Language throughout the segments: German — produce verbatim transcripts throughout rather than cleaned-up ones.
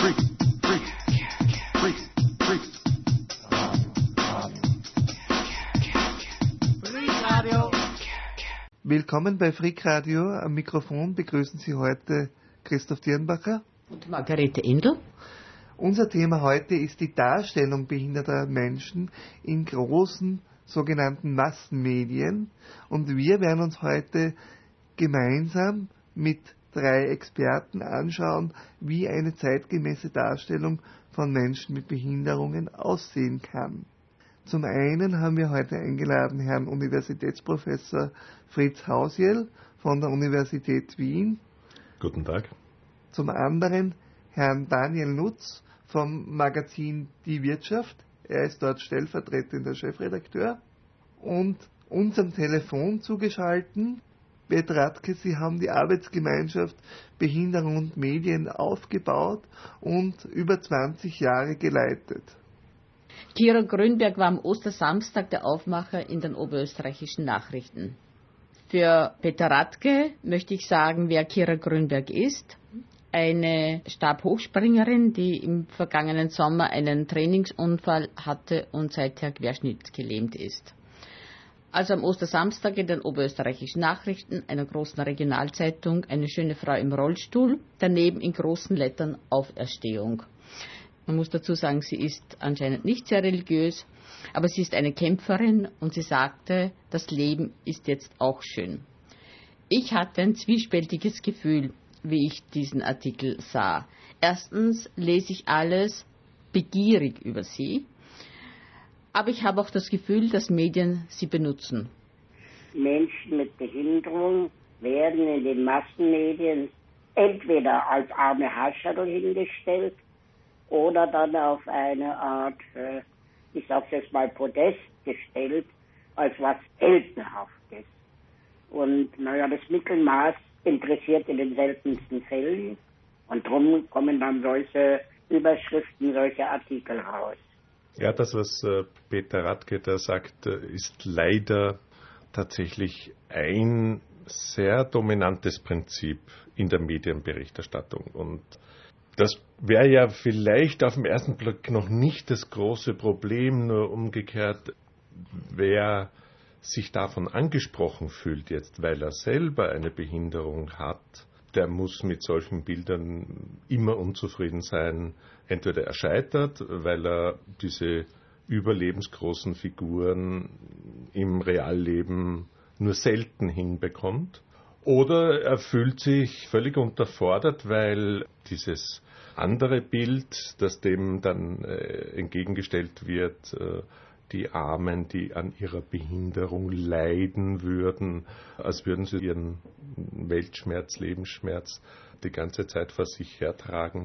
Willkommen bei Freak Radio. Am Mikrofon begrüßen Sie heute Christoph Dirnbacher und Margarete Endl. Unser Thema heute ist die Darstellung behinderter Menschen in großen sogenannten Massenmedien, und wir werden uns heute gemeinsam mit drei Experten anschauen, wie eine zeitgemäße Darstellung von Menschen mit Behinderungen aussehen kann. Zum einen haben wir heute eingeladen Herrn Universitätsprofessor Fritz Hausjell von der Universität Wien. Guten Tag. Zum anderen Herrn Daniel Nutz vom Magazin Die Wirtschaft. Er ist dort stellvertretender Chefredakteur. Und uns am Telefon zugeschaltet, Bert Radke, Sie haben die Arbeitsgemeinschaft Behinderung und Medien aufgebaut und über zwanzig Jahre geleitet. Kira Grünberg war am Ostersamstag der Aufmacher in den oberösterreichischen Nachrichten. Für Peter Radke möchte ich sagen, wer Kira Grünberg ist. Eine Stabhochspringerin, die im vergangenen Sommer einen Trainingsunfall hatte und seither querschnittsgelähmt ist. Also am Ostersamstag in den oberösterreichischen Nachrichten, einer großen Regionalzeitung, eine schöne Frau im Rollstuhl, daneben in großen Lettern Auferstehung. Man muss dazu sagen, sie ist anscheinend nicht sehr religiös, aber sie ist eine Kämpferin und sie sagte, das Leben ist jetzt auch schön. Ich hatte ein zwiespältiges Gefühl, wie ich diesen Artikel sah. Erstens lese ich alles begierig über sie, aber ich habe auch das Gefühl, dass Medien sie benutzen. Menschen mit Behinderung werden in den Massenmedien entweder als arme Hascherl hingestellt oder dann auf eine Art, ich sag's jetzt mal, Podest gestellt, als was Heldenhaftes. Und naja, das Mittelmaß interessiert in den seltensten Fällen, und darum kommen dann solche Überschriften, solche Artikel raus. Ja, das, was Peter Radke da sagt, ist leider tatsächlich ein sehr dominantes Prinzip in der Medienberichterstattung. Und das wäre ja vielleicht auf den ersten Blick noch nicht das große Problem, nur umgekehrt, wer sich davon angesprochen fühlt jetzt, weil er selber eine Behinderung hat, der muss mit solchen Bildern immer unzufrieden sein. Entweder er scheitert, weil er diese überlebensgroßen Figuren im Realleben nur selten hinbekommt, oder er fühlt sich völlig unterfordert, weil dieses andere Bild, das dem dann äh, entgegengestellt wird, äh, die Armen, die an ihrer Behinderung leiden würden, als würden sie ihren Weltschmerz, Lebensschmerz die ganze Zeit vor sich hertragen.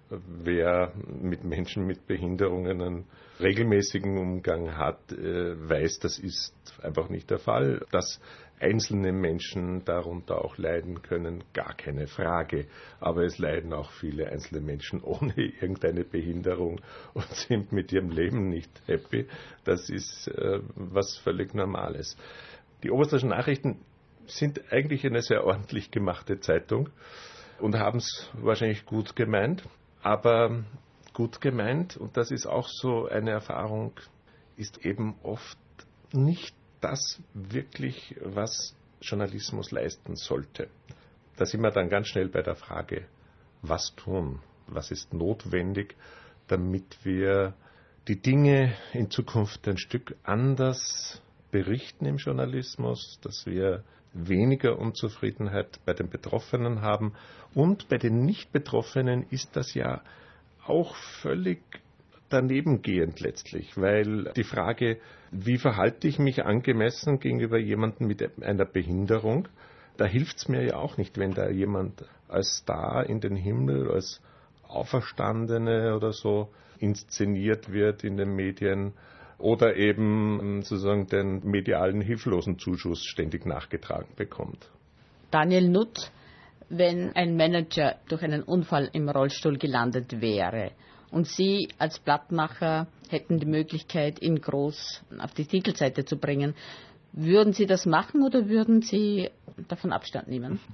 Wer mit Menschen mit Behinderungen einen regelmäßigen Umgang hat, weiß, das ist einfach nicht der Fall. Dass einzelne Menschen darunter auch leiden können, gar keine Frage. Aber es leiden auch viele einzelne Menschen ohne irgendeine Behinderung und sind mit ihrem Leben nicht happy. Das ist äh, was völlig Normales. Die Oberösterreichischen Nachrichten sind eigentlich eine sehr ordentlich gemachte Zeitung und haben es wahrscheinlich gut gemeint. Aber gut gemeint, und das ist auch so eine Erfahrung, ist eben oft nicht das wirklich, was Journalismus leisten sollte. Da sind wir dann ganz schnell bei der Frage, was tun, was ist notwendig, damit wir die Dinge in Zukunft ein Stück anders berichten im Journalismus, dass wir weniger Unzufriedenheit bei den Betroffenen haben. Und bei den Nicht-Betroffenen ist das ja auch völlig danebengehend letztlich, weil die Frage, wie verhalte ich mich angemessen gegenüber jemandem mit einer Behinderung, da hilft es mir ja auch nicht, wenn da jemand als Star in den Himmel, als Auferstandene oder so inszeniert wird in den Medien oder eben sozusagen den medialen Hilflosenzuschuss ständig nachgetragen bekommt. Daniel Nutz, wenn ein Manager durch einen Unfall im Rollstuhl gelandet wäre und Sie als Blattmacher hätten die Möglichkeit, ihn groß auf die Titelseite zu bringen, würden Sie das machen oder würden Sie davon Abstand nehmen?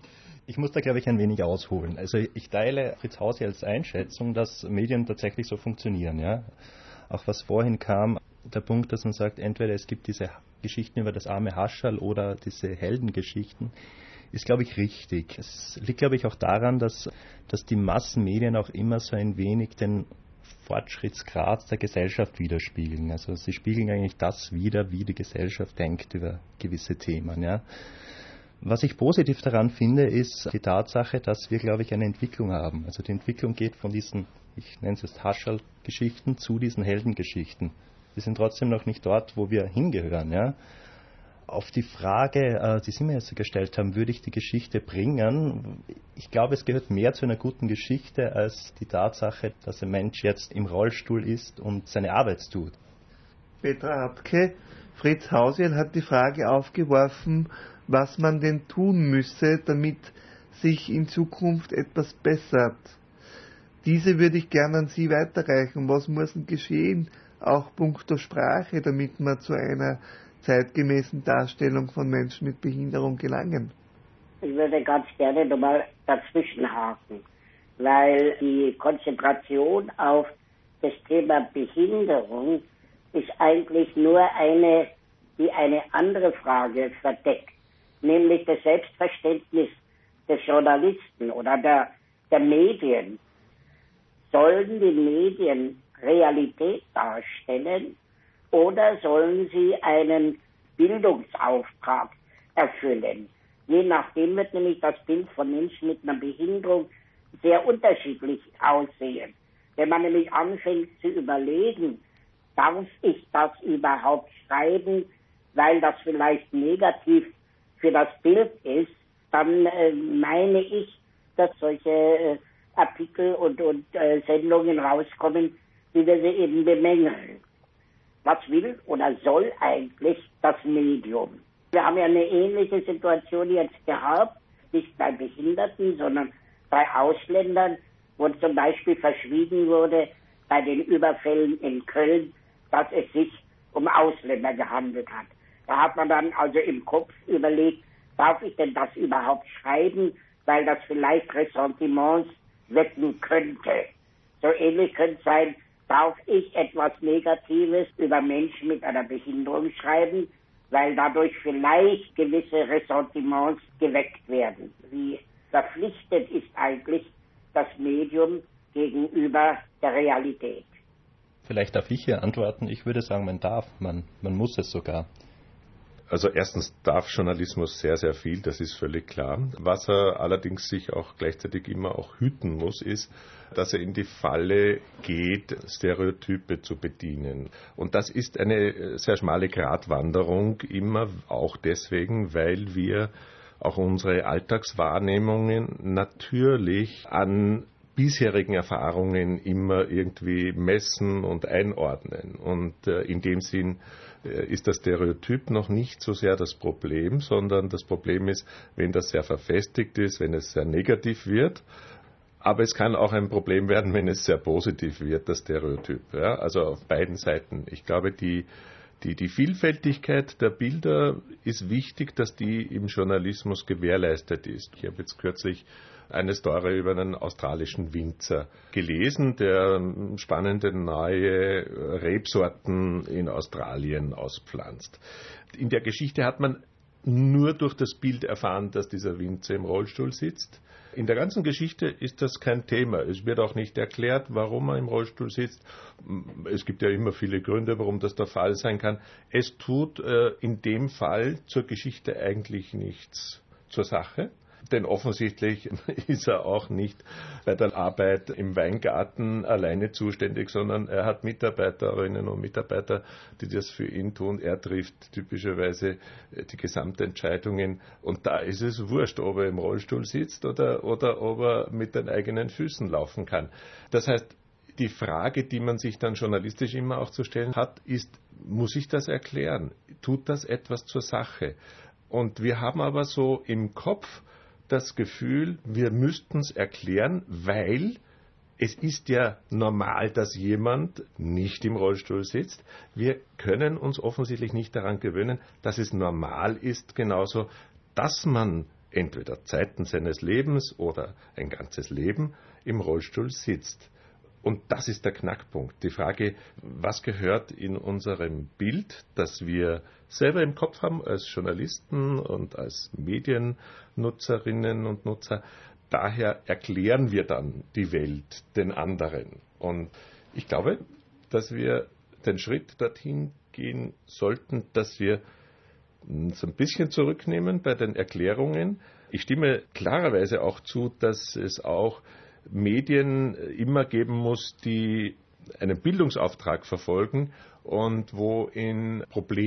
Ich muss da, glaube ich, ein wenig ausholen. Also ich teile Fritz Hausi als Einschätzung, dass Medien tatsächlich so funktionieren. Ja? Auch was vorhin kam, der Punkt, dass man sagt, entweder es gibt diese Geschichten über das arme Hascherl oder diese Heldengeschichten, ist, glaube ich, richtig. Es liegt, glaube ich, auch daran, dass, dass die Massenmedien auch immer so ein wenig den Fortschrittsgrad der Gesellschaft widerspiegeln. Also sie spiegeln eigentlich das wider, wie die Gesellschaft denkt über gewisse Themen. Ja. Was ich positiv daran finde, ist die Tatsache, dass wir, glaube ich, eine Entwicklung haben. Also die Entwicklung geht von diesen, ich nenne es jetzt Hascherl-Geschichten, zu diesen Heldengeschichten. Wir sind trotzdem noch nicht dort, wo wir hingehören. Ja. Auf die Frage, die Sie mir jetzt gestellt haben, würde ich die Geschichte bringen? Ich glaube, es gehört mehr zu einer guten Geschichte als die Tatsache, dass ein Mensch jetzt im Rollstuhl ist und seine Arbeit tut. Petra Radke, Fritz Hausiel hat die Frage aufgeworfen, was man denn tun müsse, damit sich in Zukunft etwas bessert. Diese würde ich gerne an Sie weiterreichen. Was muss denn geschehen, auch punkto Sprache, damit man zu einer zeitgemäßen Darstellung von Menschen mit Behinderung gelangen? Ich würde ganz gerne nochmal dazwischenhaken, weil die Konzentration auf das Thema Behinderung ist eigentlich nur eine, die eine andere Frage verdeckt, nämlich das Selbstverständnis des Journalisten oder der, der Medien. Sollen die Medien Realität darstellen oder sollen sie einen Bildungsauftrag erfüllen? Je nachdem wird nämlich das Bild von Menschen mit einer Behinderung sehr unterschiedlich aussehen. Wenn man nämlich anfängt zu überlegen, darf ich das überhaupt schreiben, weil das vielleicht negativ für das Bild ist, dann äh, meine ich, dass solche äh, Artikel und, und äh, Sendungen rauskommen, wie wir sie eben bemängeln. Was will oder soll eigentlich das Medium? Wir haben ja eine ähnliche Situation jetzt gehabt, nicht bei Behinderten, sondern bei Ausländern, wo zum Beispiel verschwiegen wurde bei den Überfällen in Köln, dass es sich um Ausländer gehandelt hat. Da hat man dann also im Kopf überlegt, darf ich denn das überhaupt schreiben, weil das vielleicht Ressentiments wecken könnte. So ähnlich könnte es sein, darf ich etwas Negatives über Menschen mit einer Behinderung schreiben, weil dadurch vielleicht gewisse Ressentiments geweckt werden. Wie verpflichtet ist eigentlich das Medium gegenüber der Realität? Vielleicht darf ich hier antworten. Ich würde sagen, man darf, man, man muss es sogar. Also erstens darf Journalismus sehr, sehr viel, das ist völlig klar. Was er allerdings sich auch gleichzeitig immer auch hüten muss, ist, dass er in die Falle geht, Stereotype zu bedienen. Und das ist eine sehr schmale Gratwanderung, immer auch deswegen, weil wir auch unsere Alltagswahrnehmungen natürlich an bisherigen Erfahrungen immer irgendwie messen und einordnen. Und äh, in dem Sinn äh, ist das Stereotyp noch nicht so sehr das Problem, sondern das Problem ist, wenn das sehr verfestigt ist, wenn es sehr negativ wird. Aber es kann auch ein Problem werden, wenn es sehr positiv wird, das Stereotyp. Ja? Also auf beiden Seiten. Ich glaube, die, die, die Vielfältigkeit der Bilder ist wichtig, dass die im Journalismus gewährleistet ist. Ich habe jetzt kürzlich eine Story über einen australischen Winzer gelesen, der spannende neue Rebsorten in Australien auspflanzt. In der Geschichte hat man nur durch das Bild erfahren, dass dieser Winzer im Rollstuhl sitzt. In der ganzen Geschichte ist das kein Thema. Es wird auch nicht erklärt, warum er im Rollstuhl sitzt. Es gibt ja immer viele Gründe, warum das der Fall sein kann. Es tut äh, in dem Fall zur Geschichte eigentlich nichts zur Sache. Denn offensichtlich ist er auch nicht bei der Arbeit im Weingarten alleine zuständig, sondern er hat Mitarbeiterinnen und Mitarbeiter, die das für ihn tun. Er trifft typischerweise die Gesamtentscheidungen. Und da ist es wurscht, ob er im Rollstuhl sitzt oder, oder ob er mit den eigenen Füßen laufen kann. Das heißt, die Frage, die man sich dann journalistisch immer auch zu stellen hat, ist, muss ich das erklären? Tut das etwas zur Sache? Und wir haben aber so im Kopf das Gefühl, wir müssten es erklären, weil es ist ja normal, dass jemand nicht im Rollstuhl sitzt. Wir können uns offensichtlich nicht daran gewöhnen, dass es normal ist, genauso, dass man entweder Zeiten seines Lebens oder ein ganzes Leben im Rollstuhl sitzt. Und das ist der Knackpunkt. Die Frage, was gehört in unserem Bild, das wir selber im Kopf haben als Journalisten und als Mediennutzerinnen und Nutzer, daher erklären wir dann die Welt den anderen. Und ich glaube, dass wir den Schritt dorthin gehen sollten, dass wir uns ein bisschen zurücknehmen bei den Erklärungen. Ich stimme klarerweise auch zu, dass es auch Medien immer geben muss, die einen Bildungsauftrag verfolgen und wo in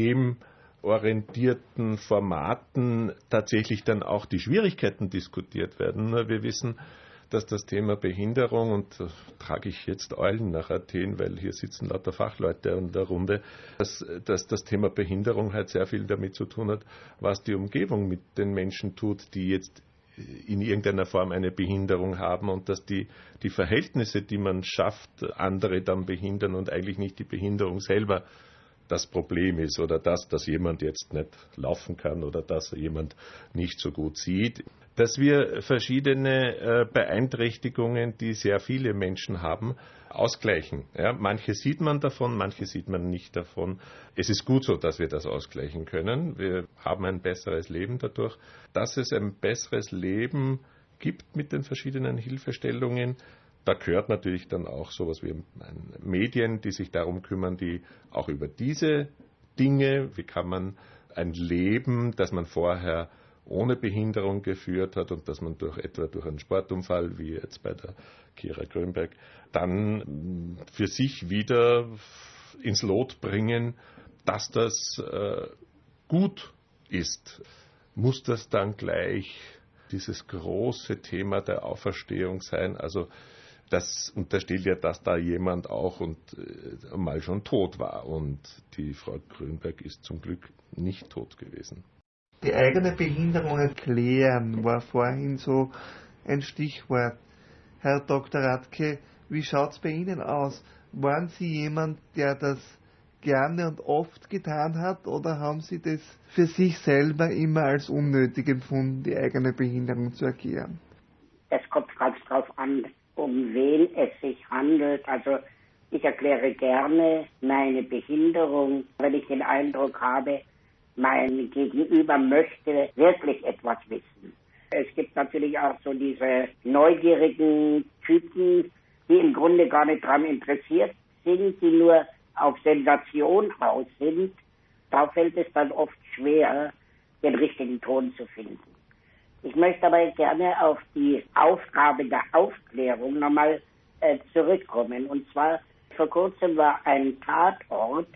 problemorientierten Formaten tatsächlich dann auch die Schwierigkeiten diskutiert werden. Wir wissen, dass das Thema Behinderung, und da trage ich jetzt Eulen nach Athen, weil hier sitzen lauter Fachleute in der Runde, dass, dass das Thema Behinderung halt sehr viel damit zu tun hat, was die Umgebung mit den Menschen tut, die jetzt in irgendeiner Form eine Behinderung haben, und dass die, die Verhältnisse, die man schafft, andere dann behindern und eigentlich nicht die Behinderung selber das Problem ist oder das, dass jemand jetzt nicht laufen kann oder dass jemand nicht so gut sieht. Dass wir verschiedene äh, Beeinträchtigungen, die sehr viele Menschen haben, ausgleichen. Ja, manche sieht man davon, manche sieht man nicht davon. Es ist gut so, dass wir das ausgleichen können. Wir haben ein besseres Leben dadurch. Dass es ein besseres Leben gibt mit den verschiedenen Hilfestellungen, da gehört natürlich dann auch sowas wie Medien, die sich darum kümmern, die auch über diese Dinge, wie kann man ein Leben, das man vorher ohne Behinderung geführt hat und dass man durch etwa durch einen Sportunfall, wie jetzt bei der Kira Grönberg, dann für sich wieder ins Lot bringen, dass das äh, gut ist. Muss das dann gleich dieses große Thema der Auferstehung sein? Also das unterstellt ja, dass da jemand auch und äh, mal schon tot war. Und die Frau Grönberg ist zum Glück nicht tot gewesen. Die eigene Behinderung erklären war vorhin so ein Stichwort. Herr Doktor Radke, wie schaut es bei Ihnen aus? Waren Sie jemand, der das gerne und oft getan hat, oder haben Sie das für sich selber immer als unnötig empfunden, die eigene Behinderung zu erklären? Es kommt ganz drauf an, um wen es sich handelt. Also ich erkläre gerne meine Behinderung, wenn ich den Eindruck habe, mein Gegenüber möchte wirklich etwas wissen. Es gibt natürlich auch so diese neugierigen Typen, die im Grunde gar nicht daran interessiert sind, die nur auf Sensation aus sind. Da fällt es dann oft schwer, den richtigen Ton zu finden. Ich möchte aber gerne auf die Aufgabe der Aufklärung nochmal äh, zurückkommen. Und zwar, vor kurzem war ein Tatort.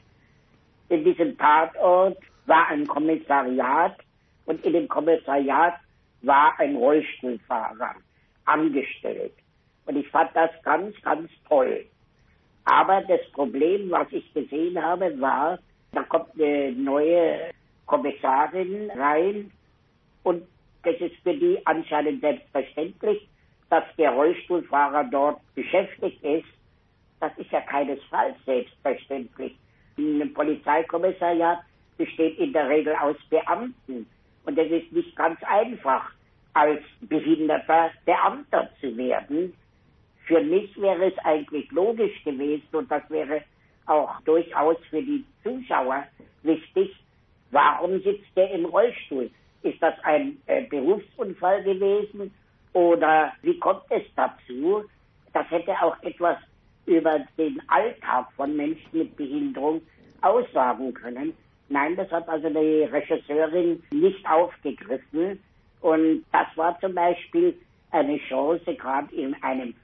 In diesem Tatort war ein Kommissariat und in dem Kommissariat war ein Rollstuhlfahrer angestellt. Und ich fand das ganz, ganz toll. Aber das Problem, was ich gesehen habe, war, da kommt eine neue Kommissarin rein und das ist für die anscheinend selbstverständlich, dass der Rollstuhlfahrer dort beschäftigt ist. Das ist ja keinesfalls selbstverständlich. Ein Polizeikommissariat besteht in der Regel aus Beamten. Und es ist nicht ganz einfach, als behinderter Beamter zu werden. Für mich wäre es eigentlich logisch gewesen, und das wäre auch durchaus für die Zuschauer wichtig, warum sitzt er im Rollstuhl? Ist das ein äh, Berufsunfall gewesen oder wie kommt es dazu? Das hätte auch etwas über den Alltag von Menschen mit Behinderung aussagen können. Nein, das hat also die Regisseurin nicht aufgegriffen. Und das war zum Beispiel eine Chance, gerade in einem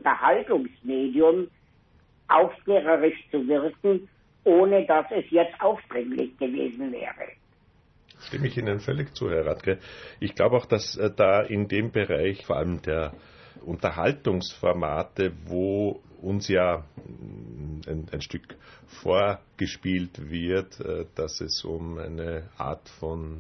Unterhaltungsmedium aufklärerisch zu wirken, ohne dass es jetzt aufdringlich gewesen wäre. Stimme ich Ihnen völlig zu, Herr Radke. Ich glaube auch, dass äh, da in dem Bereich, vor allem der Unterhaltungsformate, wo uns ja ein, ein Stück vorgespielt wird, äh, dass es um eine Art von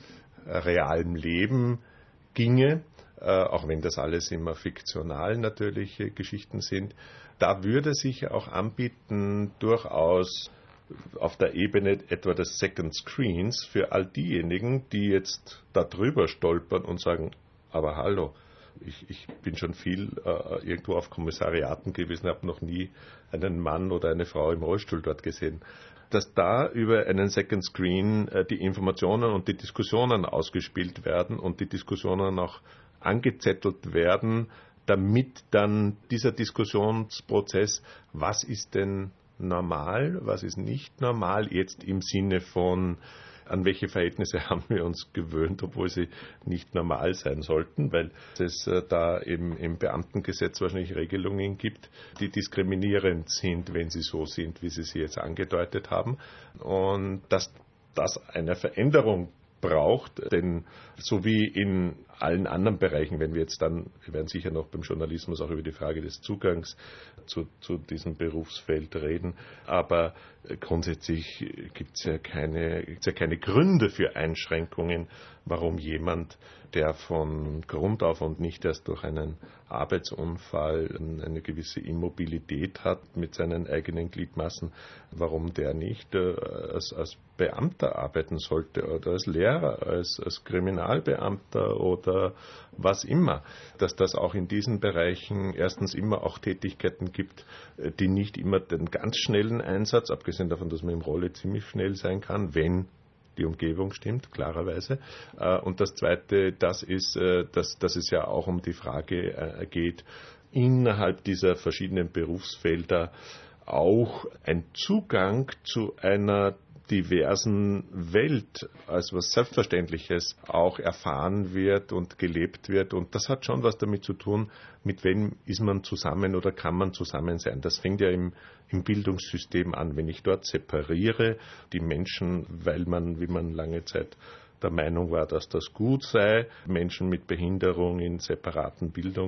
realem Leben ginge, äh, auch wenn das alles immer fiktional natürlich äh, Geschichten sind, da würde sich auch anbieten, durchaus auf der Ebene etwa des Second Screens für all diejenigen, die jetzt da drüber stolpern und sagen, aber hallo, ich, ich bin schon viel äh, irgendwo auf Kommissariaten gewesen, habe noch nie einen Mann oder eine Frau im Rollstuhl dort gesehen. Dass da über einen Second Screen äh, die Informationen und die Diskussionen ausgespielt werden und die Diskussionen auch angezettelt werden, damit dann dieser Diskussionsprozess, was ist denn normal, was ist nicht normal, jetzt im Sinne von, an welche Verhältnisse haben wir uns gewöhnt, obwohl sie nicht normal sein sollten, weil es äh, da eben im Beamtengesetz wahrscheinlich Regelungen gibt, die diskriminierend sind, wenn sie so sind, wie Sie sie jetzt angedeutet haben. Und dass das eine Veränderung braucht, denn so wie in allen anderen Bereichen, wenn wir jetzt dann, wir werden sicher noch beim Journalismus auch über die Frage des Zugangs zu, zu diesem Berufsfeld reden, aber grundsätzlich gibt es ja keine, gibt's ja keine Gründe für Einschränkungen, warum jemand, der von Grund auf und nicht erst durch einen Arbeitsunfall eine gewisse Immobilität hat mit seinen eigenen Gliedmaßen, warum der nicht äh, als, als Beamter arbeiten sollte oder als Lehrer, als, als Kriminalbeamter oder was immer. Dass das auch in diesen Bereichen erstens immer auch Tätigkeiten gibt, die nicht immer den ganz schnellen Einsatz, abgesehen davon, dass man im Rolle ziemlich schnell sein kann, wenn die Umgebung stimmt, klarerweise. Und das Zweite, das ist, dass, dass es ja auch um die Frage geht, innerhalb dieser verschiedenen Berufsfelder auch ein Zugang zu einer diversen Welt als was Selbstverständliches auch erfahren wird und gelebt wird. Und das hat schon was damit zu tun, mit wem ist man zusammen oder kann man zusammen sein. Das fängt ja im, im Bildungssystem an. Wenn ich dort separiere, die Menschen, weil man, wie man lange Zeit der Meinung war, dass das gut sei, Menschen mit Behinderung in separaten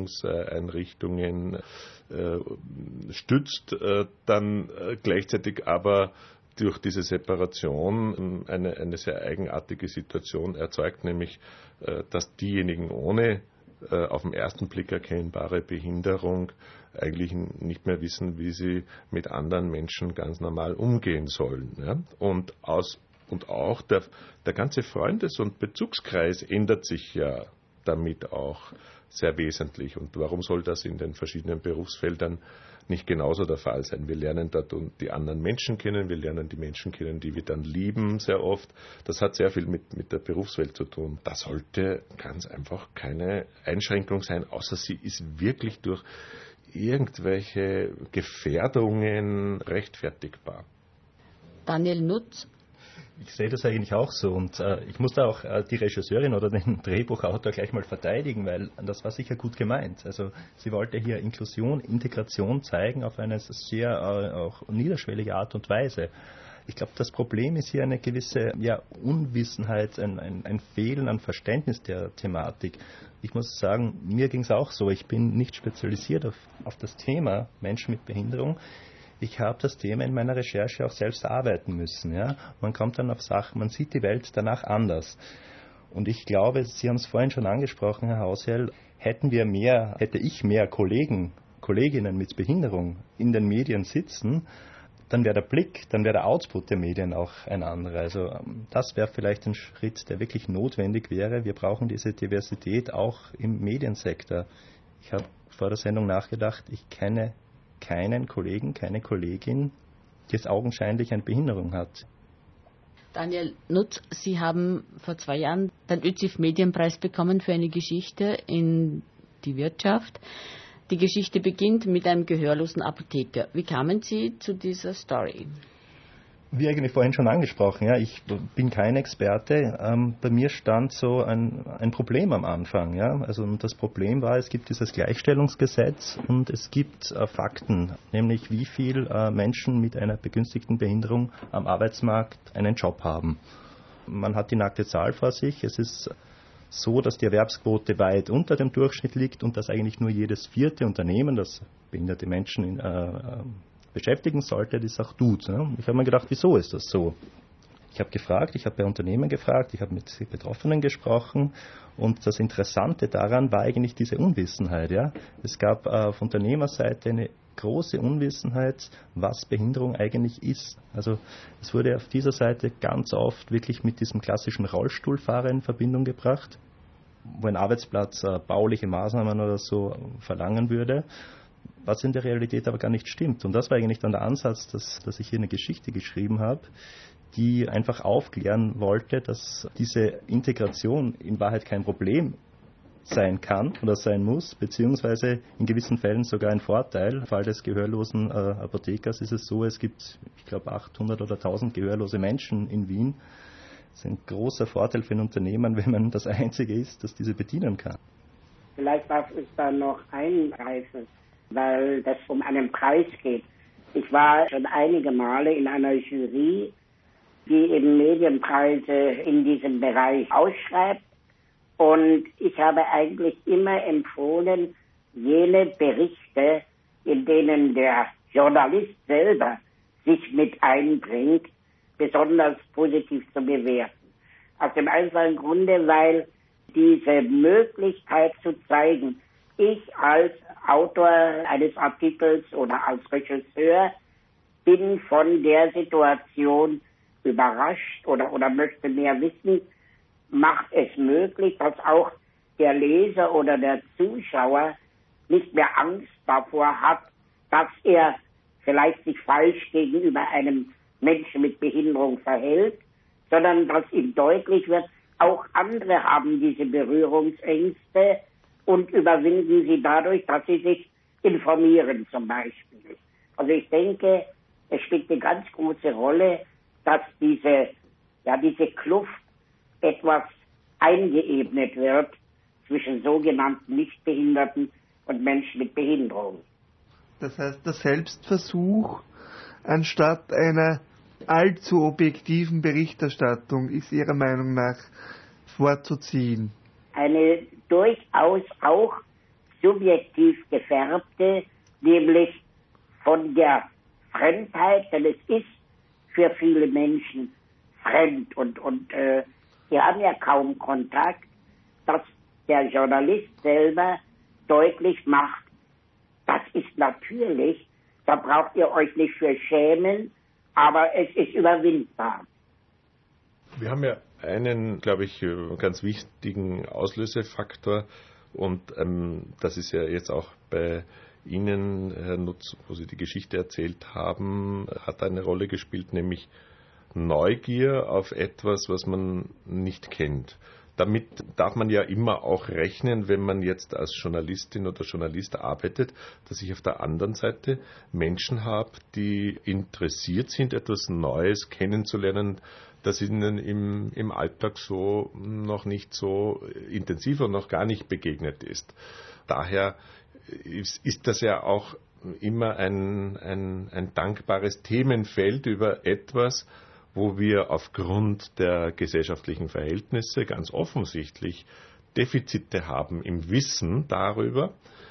Bildungseinrichtungen äh, stützt, äh, dann äh, gleichzeitig aber durch diese Separation eine, eine sehr eigenartige Situation erzeugt, nämlich dass diejenigen ohne auf den ersten Blick erkennbare Behinderung eigentlich nicht mehr wissen, wie sie mit anderen Menschen ganz normal umgehen sollen. Ja? Und, aus, und auch der, der ganze Freundes- und Bezugskreis ändert sich ja damit auch sehr wesentlich. Und warum soll das in den verschiedenen Berufsfeldern nicht genauso der Fall sein? Wir lernen dort die anderen Menschen kennen, wir lernen die Menschen kennen, die wir dann lieben, sehr oft. Das hat sehr viel mit, mit der Berufswelt zu tun. Da sollte ganz einfach keine Einschränkung sein, außer sie ist wirklich durch irgendwelche Gefährdungen rechtfertigbar. Daniel Nutz. Ich sehe das eigentlich auch so und äh, ich muss da auch äh, die Regisseurin oder den Drehbuchautor gleich mal verteidigen, weil das war sicher gut gemeint. Also sie wollte hier Inklusion, Integration zeigen auf eine sehr äh, auch niederschwellige Art und Weise. Ich glaube, das Problem ist hier eine gewisse ja, Unwissenheit, ein, ein, ein Fehlen an Verständnis der Thematik. Ich muss sagen, mir ging es auch so. Ich bin nicht spezialisiert auf, auf das Thema Menschen mit Behinderung. Ich habe das Thema in meiner Recherche auch selbst erarbeiten müssen. Ja? Man kommt dann auf Sachen, man sieht die Welt danach anders. Und ich glaube, Sie haben es vorhin schon angesprochen, Herr Haushell, hätten wir mehr, hätte ich mehr Kollegen, Kolleginnen mit Behinderung in den Medien sitzen, dann wäre der Blick, dann wäre der Output der Medien auch ein anderer. Also das wäre vielleicht ein Schritt, der wirklich notwendig wäre. Wir brauchen diese Diversität auch im Mediensektor. Ich habe vor der Sendung nachgedacht, ich kenne keinen Kollegen, keine Kollegin, die jetzt augenscheinlich eine Behinderung hat. Daniel Nutz, Sie haben vor zwei Jahren den Ö Z I F-Medienpreis bekommen für eine Geschichte in die Wirtschaft. Die Geschichte beginnt mit einem gehörlosen Apotheker. Wie kamen Sie zu dieser Story? Wie eigentlich vorhin schon angesprochen, ja, ich bin kein Experte. Ähm, bei mir stand so ein, ein Problem am Anfang. Ja. Also und das Problem war, es gibt dieses Gleichstellungsgesetz und es gibt äh, Fakten, nämlich wie viel äh, Menschen mit einer begünstigten Behinderung am Arbeitsmarkt einen Job haben. Man hat die nackte Zahl vor sich. Es ist so, dass die Erwerbsquote weit unter dem Durchschnitt liegt und dass eigentlich nur jedes vierte Unternehmen, das behinderte Menschen in, äh, beschäftigen sollte, das auch tut. Ne? Ich habe mir gedacht, wieso ist das so? Ich habe gefragt, ich habe bei Unternehmen gefragt, ich habe mit Betroffenen gesprochen und das Interessante daran war eigentlich diese Unwissenheit. Ja? Es gab äh, auf Unternehmerseite eine große Unwissenheit, was Behinderung eigentlich ist. Also es wurde auf dieser Seite ganz oft wirklich mit diesem klassischen Rollstuhlfahrer in Verbindung gebracht, wo ein Arbeitsplatz äh, bauliche Maßnahmen oder so verlangen würde, was in der Realität aber gar nicht stimmt. Und das war eigentlich dann der Ansatz, dass, dass ich hier eine Geschichte geschrieben habe, die einfach aufklären wollte, dass diese Integration in Wahrheit kein Problem sein kann oder sein muss, beziehungsweise in gewissen Fällen sogar ein Vorteil. Im Fall des gehörlosen äh, Apothekers ist es so, es gibt, ich glaube, achthundert oder tausend gehörlose Menschen in Wien. Das ist ein großer Vorteil für ein Unternehmen, wenn man das Einzige ist, das diese bedienen kann. Vielleicht darf ich da noch eingreifen, weil das um einen Preis geht. Ich war schon einige Male in einer Jury, die eben Medienpreise in diesem Bereich ausschreibt. Und ich habe eigentlich immer empfohlen, jene Berichte, in denen der Journalist selber sich mit einbringt, besonders positiv zu bewerten. Aus dem einfachen Grunde, weil diese Möglichkeit zu zeigen, ich als Autor eines Artikels oder als Regisseur bin von der Situation überrascht oder, oder möchte mehr wissen, macht es möglich, dass auch der Leser oder der Zuschauer nicht mehr Angst davor hat, dass er vielleicht sich falsch gegenüber einem Menschen mit Behinderung verhält, sondern dass ihm deutlich wird, auch andere haben diese Berührungsängste und überwinden sie dadurch, dass sie sich informieren zum Beispiel. Also ich denke, es spielt eine ganz große Rolle, dass diese, ja, diese Kluft etwas eingeebnet wird zwischen sogenannten Nichtbehinderten und Menschen mit Behinderung. Das heißt, der Selbstversuch anstatt einer allzu objektiven Berichterstattung ist Ihrer Meinung nach vorzuziehen? Eine durchaus auch subjektiv gefärbte, nämlich von der Fremdheit, denn es ist für viele Menschen fremd und, und äh, sie haben ja kaum Kontakt, dass der Journalist selber deutlich macht, das ist natürlich, da braucht ihr euch nicht für schämen, aber es ist überwindbar. Wir haben ja einen, glaube ich, ganz wichtigen Auslösefaktor und ähm, das ist ja jetzt auch bei Ihnen, Herr Nutz, wo Sie die Geschichte erzählt haben, hat eine Rolle gespielt, nämlich Neugier auf etwas, was man nicht kennt. Damit darf man ja immer auch rechnen, wenn man jetzt als Journalistin oder Journalist arbeitet, dass ich auf der anderen Seite Menschen habe, die interessiert sind, etwas Neues kennenzulernen, das ihnen im, im Alltag so noch nicht so intensiv und noch gar nicht begegnet ist. Daher ist, ist das ja auch immer ein, ein, ein dankbares Themenfeld über etwas, wo wir aufgrund der gesellschaftlichen Verhältnisse ganz offensichtlich Defizite haben im Wissen darüber,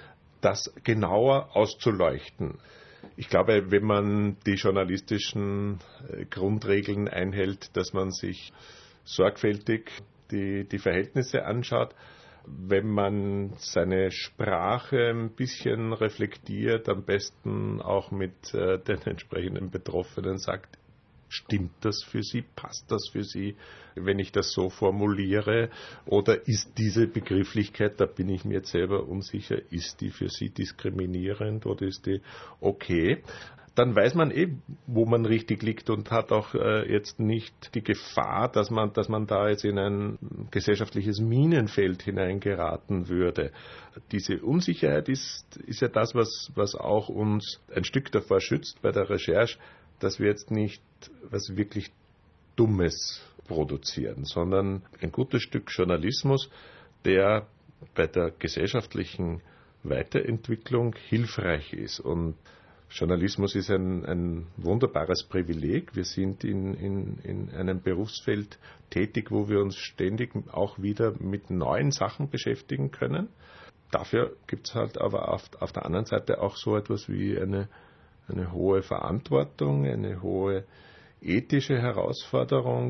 das genauer auszuleuchten. Ich glaube, wenn man die journalistischen Grundregeln einhält, dass man sich sorgfältig die, die Verhältnisse anschaut, wenn man seine Sprache ein bisschen reflektiert, am besten auch mit äh, den entsprechenden Betroffenen sagt, stimmt das für Sie? Passt das für Sie, wenn ich das so formuliere? Oder ist diese Begrifflichkeit, da bin ich mir jetzt selber unsicher, ist die für Sie diskriminierend oder ist die okay? Dann weiß man eh, wo man richtig liegt und hat auch äh, jetzt nicht die Gefahr, dass man, dass man da jetzt in ein gesellschaftliches Minenfeld hineingeraten würde. Diese Unsicherheit ist, ist ja das, was, was auch uns ein Stück davor schützt bei der Recherche, dass wir jetzt nicht was wirklich Dummes produzieren, sondern ein gutes Stück Journalismus, der bei der gesellschaftlichen Weiterentwicklung hilfreich ist. Und Journalismus ist ein, ein wunderbares Privileg. Wir sind in, in, in einem Berufsfeld tätig, wo wir uns ständig auch wieder mit neuen Sachen beschäftigen können. Dafür gibt es halt aber auf, auf der anderen Seite auch so etwas wie eine, eine hohe Verantwortung, eine hohe ethische Herausforderung.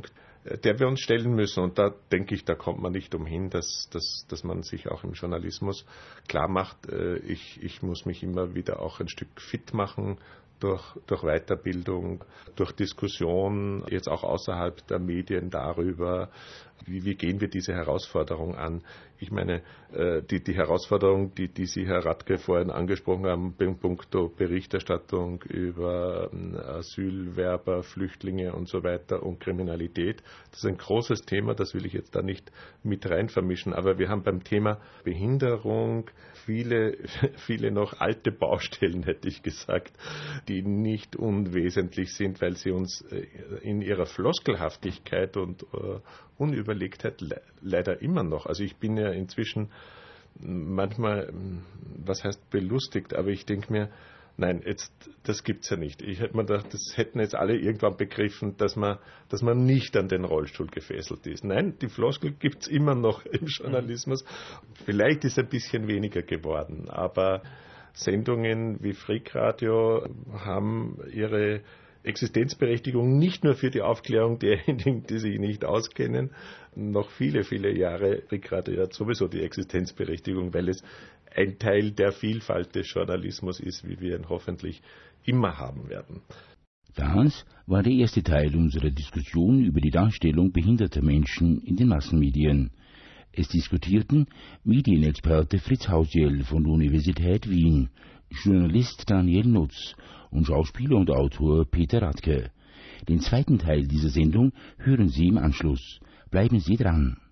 der wir uns stellen müssen. Und da denke ich, da kommt man nicht umhin, dass, dass, dass man sich auch im Journalismus klar macht, ich, ich muss mich immer wieder auch ein Stück fit machen, Durch, durch Weiterbildung, durch Diskussion, jetzt auch außerhalb der Medien darüber, wie, wie gehen wir diese Herausforderung an. Ich meine, die, die Herausforderung, die, die Sie, Herr Radke, vorhin angesprochen haben, in puncto Berichterstattung über Asylwerber, Flüchtlinge und so weiter und Kriminalität, das ist ein großes Thema, das will ich jetzt da nicht mit rein vermischen, aber wir haben beim Thema Behinderung viele, viele noch alte Baustellen, hätte ich gesagt, die nicht unwesentlich sind, weil sie uns in ihrer Floskelhaftigkeit und uh, Unüberlegtheit le- leider immer noch, also ich bin ja inzwischen manchmal, was heißt belustigt, aber ich denke mir, nein, jetzt, das gibt's ja nicht. Ich hätte mir gedacht, das hätten jetzt alle irgendwann begriffen, dass man, dass man nicht an den Rollstuhl gefesselt ist. Nein, die Floskel gibt's immer noch im Journalismus. Vielleicht ist ein bisschen weniger geworden, aber Sendungen wie Freakradio haben ihre Existenzberechtigung nicht nur für die Aufklärung derjenigen, die sich nicht auskennen, noch viele, viele Jahre. Freakradio hat sowieso die Existenzberechtigung, weil es ein Teil der Vielfalt des Journalismus ist, wie wir ihn hoffentlich immer haben werden. Das war der erste Teil unserer Diskussion über die Darstellung behinderter Menschen in den Massenmedien. Es diskutierten Medienexperte Fritz Hausiel von der Universität Wien, Journalist Daniel Nutz und Schauspieler und Autor Peter Radke. Den zweiten Teil dieser Sendung hören Sie im Anschluss. Bleiben Sie dran.